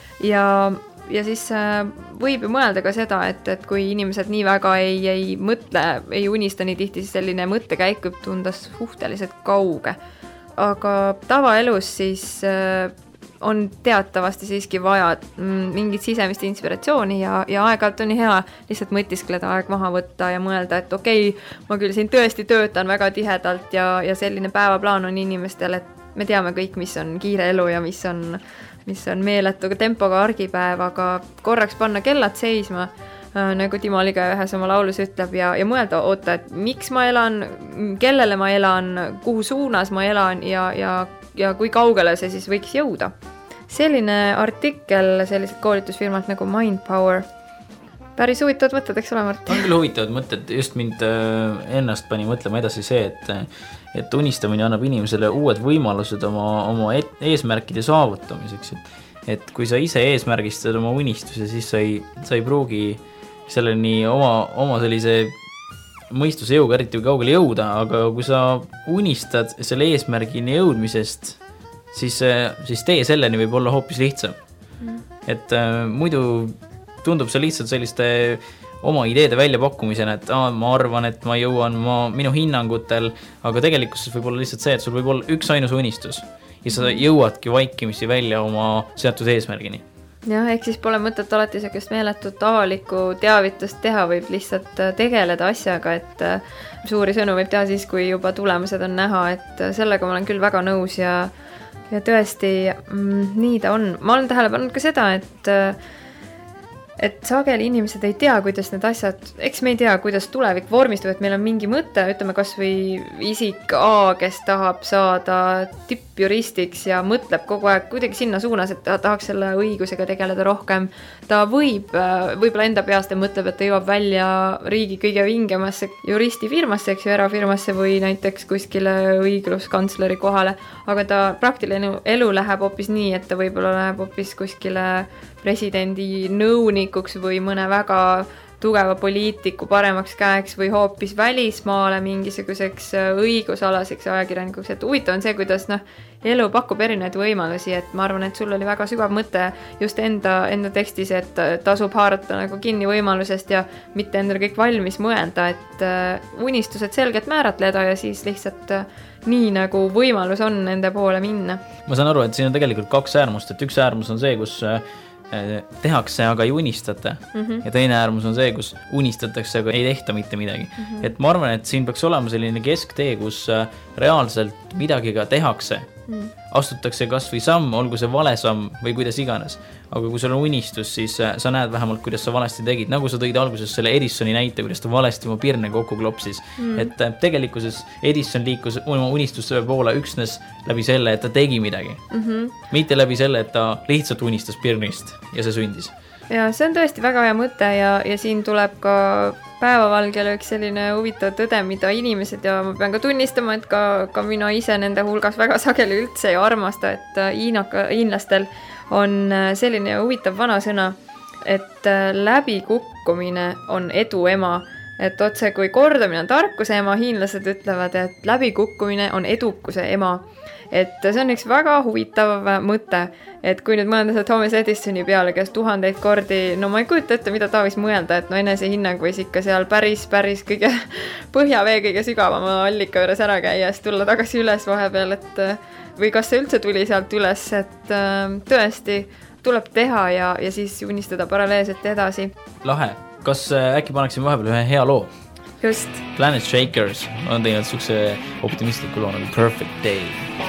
Ja siis võib ju mõelda ka seda, et kui inimesed nii väga ei mõtle, ei unista nii tihti, siis selline mõttekäik võib tunda suhteliselt kauge. Aga tavaelus siis on teatavasti siiski vaja mingit sisemist inspiratsiooni ja aeg-ajalt on hea lihtsalt mõtiskleda, aeg maha võtta ja mõelda, et okei, ma küll siin tõesti töötan väga tihedalt ja selline päevaplaan on inimestel, et me teame kõik, mis on kiire elu ja mis on meeletu tempoga argipäev, aga korraks panna kellad seisma, nagu Timo Liga ühes oma laulus ütleb ja mõelda, oota, et miks ma elan, kellele ma elan, kuhu suunas ma elan ja kui kaugele see siis võiks jõuda. Selline artikkel selliselt koolitusfirmalt nagu Mindpower. Päris huvitavad mõtted, eks ole, Mart? On küll huvitavad mõtted, just mind ennast pani mõtlema edasi see, et unistamine annab inimesele uued võimalused oma eesmärkide saavutamiseks. Et kui sa ise eesmärgistad oma unistuse, siis sa ei pruugi selleni oma sellise mõistuse jõuga eriti kaugele jõuda, aga kui sa unistad selle eesmärgini jõudmisest, siis tee selleni võib olla hoopis lihtsam. Et muidu tundub see lihtsalt selliste oma ideede väljapakkumisena, et ma arvan, et ma jõuan minu hinnangutel, aga tegelikkuses võib olla lihtsalt see, et sul võib olla üks ainus unistus ja sa jõuadki vaikimisi välja oma seatud eesmärgini. Jah, ehk siis pole mõtet alati sellist meeletut avalikku teavitust teha, võib lihtsalt tegeleda asjaga, et suuri sõnu võib teha siis, kui juba tulemused on näha, et sellega ma olen küll väga nõus ja tõesti nii ta on. Ma olen tähele pannud ka seda, et sageli inimesed ei tea, kuidas need asjad, eks me ei tea, kuidas tulevik vormistub, et meil on mingi mõte, ütleme kas või isik A, kes tahab saada tippjuristiks ja mõtleb kogu aeg kuidagi sinna suunas, et ta tahaks selle õigusega tegeleda rohkem. Ta võib-olla enda peast ja mõtleb, et ta jõuab välja riigi kõige vingemasse juristifirmasse, eks ju, erafirmasse või näiteks kuskile õigluskantsleri kohale, aga ta praktiline elu läheb hoopis nii, et ta võib-olla läheb hoopis kuskile presidendi nõunikuks või mõne väga tugeva poliitiku paremaks käeks või hoopis välismaale mingisuguseks õigusalaseks ajakirjanikuks. Et huvitav on see, kuidas elu pakub erinevaid võimalusi, et ma arvan, et sul oli väga sügav mõte just enda tekstis, et tasub haarata nagu kinni võimalusest ja mitte endale kõik valmis mõelda, et unistused selgelt määratleda ja siis lihtsalt nii nagu võimalus on nende poole minna. Ma saan aru, et siin on tegelikult 2 äärmust, et üks äärmus on see, kus tehakse, aga ei unistata. Ja teine äärmus on see, kus unistatakse, aga ei tehta mitte midagi. Et ma arvan, et siin peaks olema selline kesktee, kus reaalselt midagi ka tehakse. Astutakse kas või samm, olgu see vale samm või kuidas iganes. Aga kui sul on unistus, siis sa näed vähemalt, kuidas sa valesti tegid. Nagu sa tõid alguses selle Edisoni näite, kuidas ta valesti oma pirne kokku klopsis. Et tegelikkuses Edison liikus oma unistuste poole üksnes läbi selle, et ta tegi midagi. Mitte läbi selle, et ta lihtsalt unistas pirnist ja see sündis. ja see on tõesti väga hea mõte ja siin tuleb ka päevavalgele üks selline huvitav tõde, mida inimesed ja ma pean ka tunnistama, et ka mina ise nende hulgas väga sageli üldse ei armasta, et hiinlastel on selline huvitav vanasõna, et läbikukkumine on edu ema, et otse kui kordamine on tarkuse ema, hiinlased ütlevad, et läbikukkumine on edukuse ema. Et see on üks väga huvitav mõte, et kui nüüd mõelda Thomas Edisoni peale, kes 1000 kordi, no ma ei kujuta ette, mida ta võis mõelda, et no enese hinnang võis ikka seal päris kõige põhjavee kõige sügavama allika juures ära käia, siis tulla tagasi üles vahepeal, et või kas see üldse tuli sealt üles, et tõesti tuleb teha ja siis unistada paralleelselt edasi. Lahe. Kas äkki paneksime vahepeal ühe hea loo? Just. Planet Shakers on teinud sukse optimistliku loo nagu Perfect Day.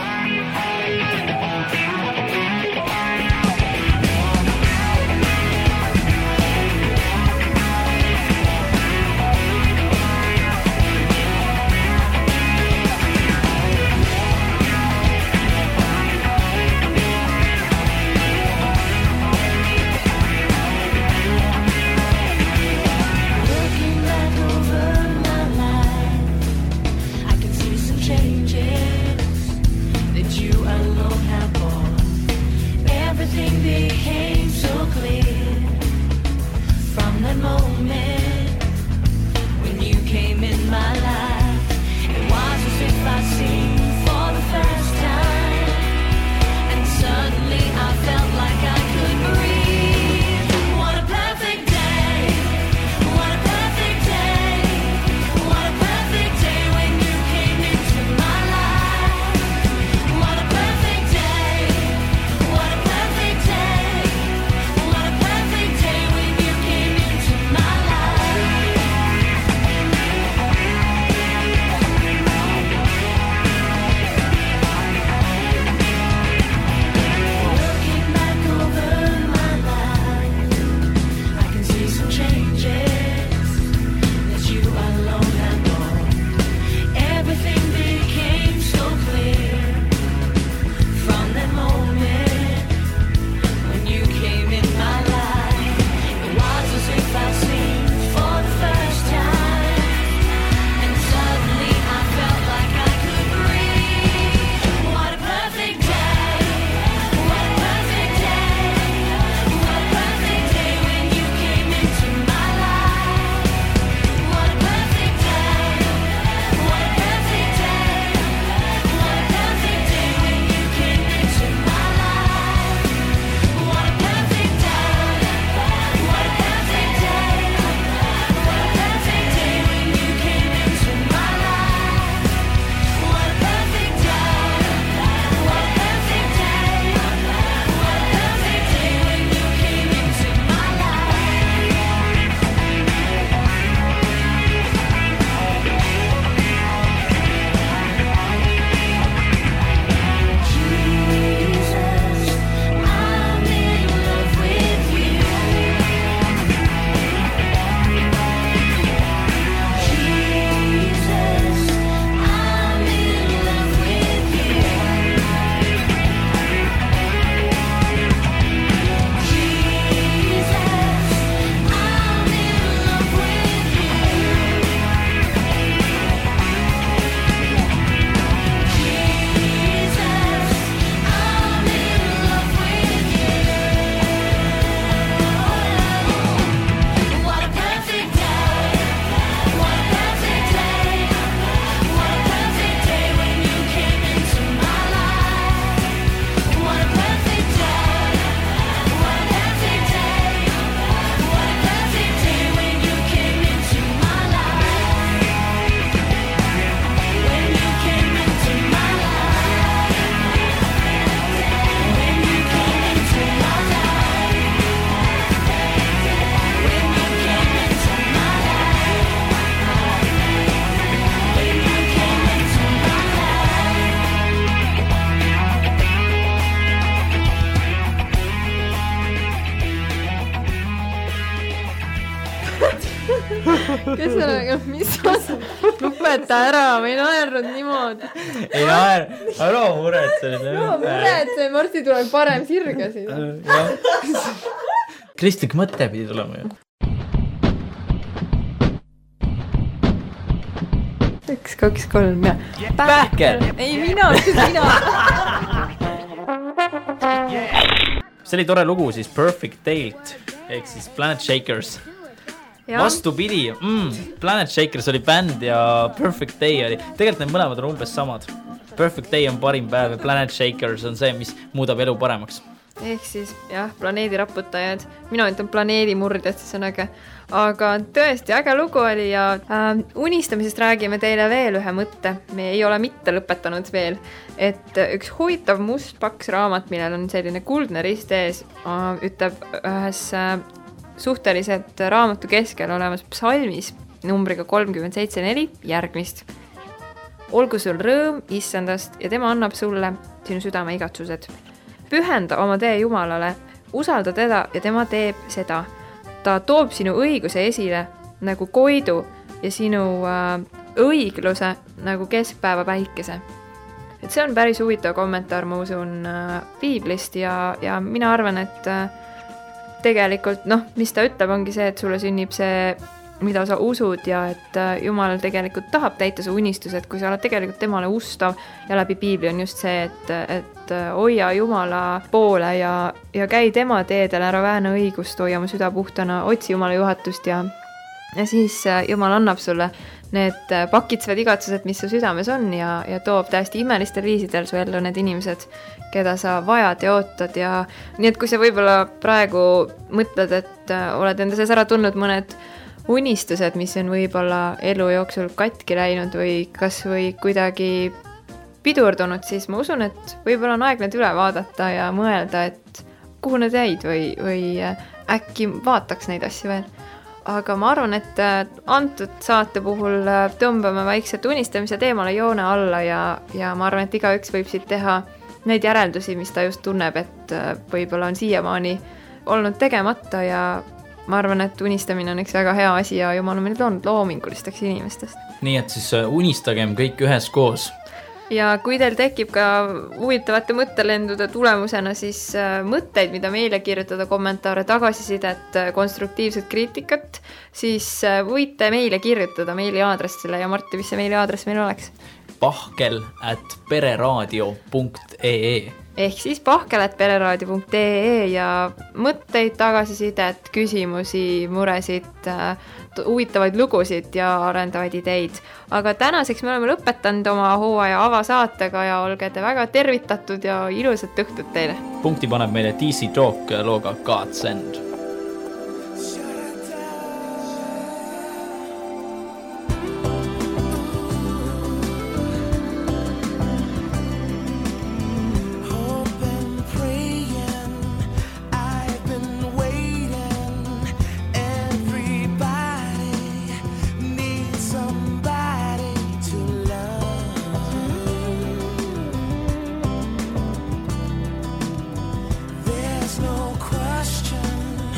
kes sellega, mis osa? Lõpeta ära, ma ei naernud niimoodi. Ei naer, ära muretse. Muretse, Marti tuleb parem sirge siis. kristlik mõte pidi tulema ju. 1, 2, 3 ja Pähkel! Ei, mina. See oli tore lugu siis Perfect Date ehk siis Planet Shakers. Ja. Vastupidi, Planet Shakers oli bänd ja Perfect Day oli. Tegelikult need mõlemad on umbes samad. Perfect Day on parim päev ja Planet Shakers on see, mis muudab elu paremaks. Ehk siis, jah, planeedi raputajad. Mina ütlen planeedi murdjad, siis on aga tõesti äge lugu oli ja unistamisest räägime teile veel ühe mõtte. Me ei ole mitte lõpetanud veel, et üks huvitav must paks raamat, millel on selline kuldne rist ees, ütleb ühes suhteliselt raamatu keskel olevas psalmis numbriga 37.4 järgmist. Olgu sul rõõm issandast ja tema annab sulle sinu südame igatsused. Pühenda oma tee Jumalale, usalda teda ja tema teeb seda. Ta toob sinu õiguse esile nagu koidu ja sinu õigluse nagu keskpäeva päikese. Et see on päris huvitav kommentaar, ma usun, piiblist ja mina arvan, et tegelikult, mis ta ütleb, ongi see, et sulle sünnib see, mida sa usud ja et Jumal tegelikult tahab täita su unistused, kui sa oled tegelikult temale ustav ja läbi piibli on just see, et hoia Jumala poole ja käi tema teedel, ära vääna õigust, hoia oma süda puhtana, otsi Jumala juhatust ja siis Jumal annab sulle need pakitsevad igatsused, mis su südames on ja toob täiesti imelistel viisidel su ellu need inimesed, keda sa vajad ja ootad ja nii, et kui sa võib-olla praegu mõtled, et oled enda sees ära tundnud mõned unistused, mis on võib-olla elu jooksul katki läinud või kas või kuidagi pidurdunud, siis ma usun, et võib-olla on aeg need üle vaadata ja mõelda, et kuhu need jäid või äkki vaataks neid asju veel. Aga ma arvan, et antud saate puhul tõmbame vaikselt unistamise teemale joone alla ja ma arvan, et igaüks võib siit teha neid järeldusi, mis ta just tunneb, et võib-olla on siiamaani olnud tegemata ja ma arvan, et unistamine on üks väga hea asi ja Jumal on meil toonud loomingulisteks inimestest. Nii et siis unistagem kõik üheskoos. Ja kui teil tekib ka huvitavate mõttelendude tulemusena, siis mõtteid, mida meile kirjutada, kommentaare, tagasisidet, konstruktiivset kriitikat, siis võite meile kirjutada meiliaadressile ja Martti, mis see meiliaadress meil oleks? pahkel@pereradio.ee ehk siis pahkel@pereradio.ee ja mõtteid, tagasisidet, küsimusi, muresid, huvitavaid lugusid ja arendavaid ideid. Aga tänaseks me oleme lõpetanud oma hooaja avasaatega ja olge te väga tervitatud ja ilusat õhtut teile. Punkti paneb meile DC Talk looga God Send. No question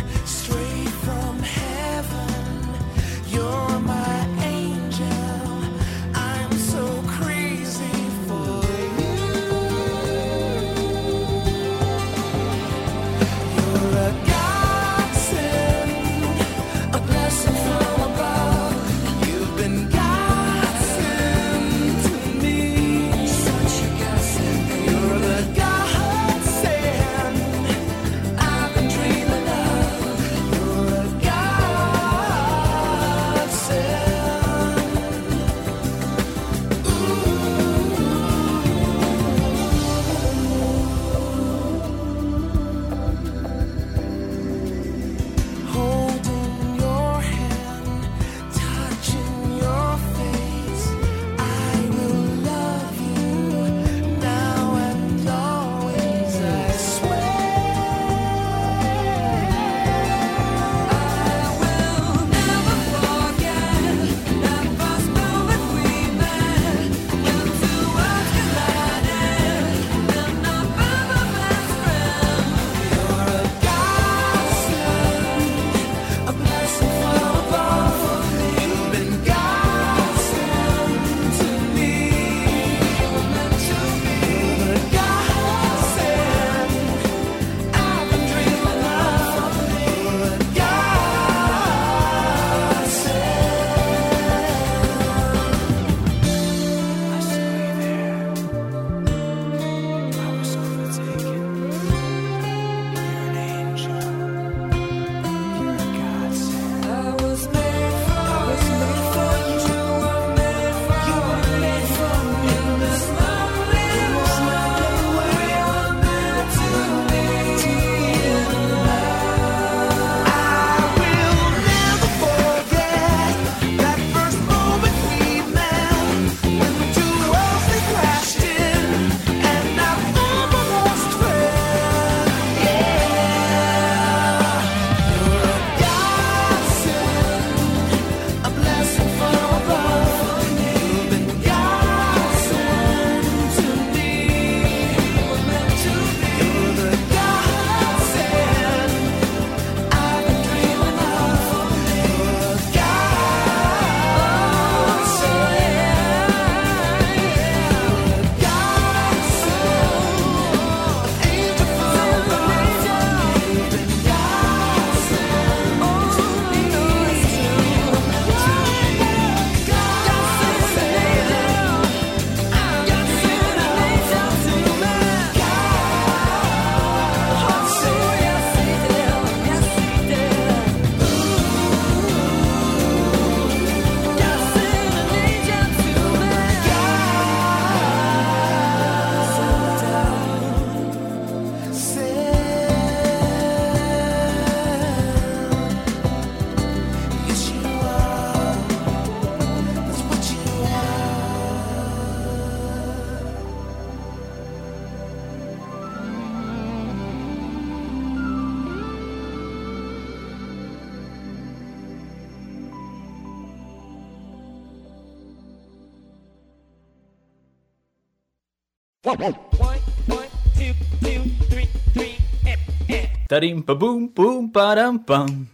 Tadim-pa-boom-boom-padam-pam.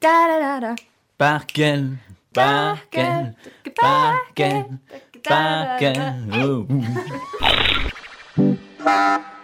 Parkel, parkel, parkel, parkel.